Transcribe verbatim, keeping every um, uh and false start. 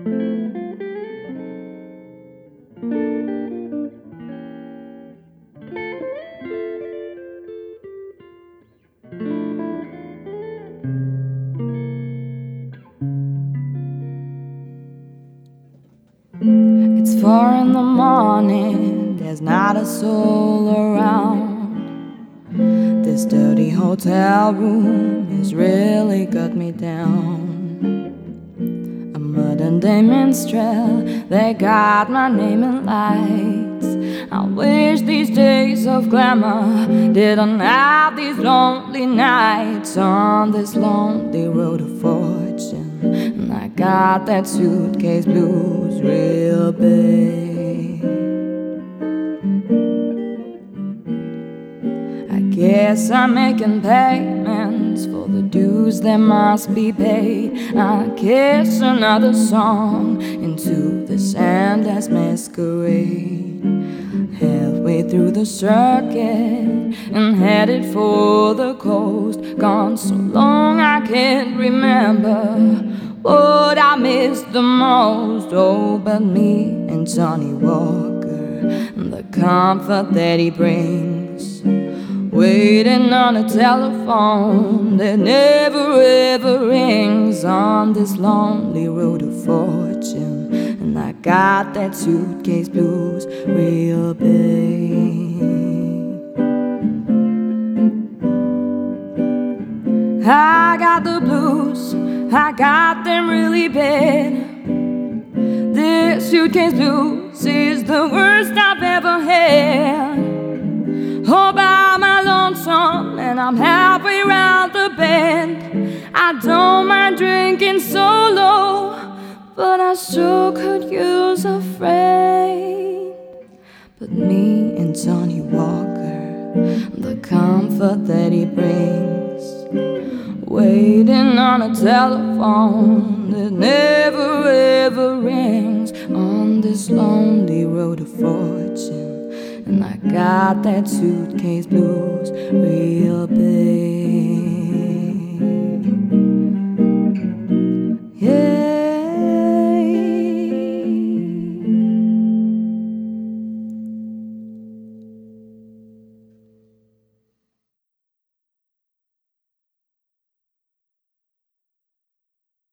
It's four in the morning, there's not a soul around. This dirty hotel room has really got me down. A modern day minstrel, they got my name in lights. I wish these days of glamour didn't have these lonely nights on this lonely road of fortune. And I got that suitcase blues real big. I guess I'm making payments for the dues that must be paid. I guess another song into this endless masquerade. Halfway through the circuit and headed for the coast. Gone so long I can't remember what I missed the most. Oh, but me and Johnny Walker, the comfort that he brings, waiting on a telephone that never ever rings on this lonely road of fortune. And I got that suitcase blues real big. I got the blues, I got them really bad. This suitcase blues is the worst I've ever had. All by my lonesome, and I'm halfway round the bend. I don't mind drinking solo, but I sure could use a friend. But me and Johnny Walker, the comfort that he brings, waiting on a telephone that never ever rings on this lonely road of fortune. And I got that suitcase blues real big. Yeah.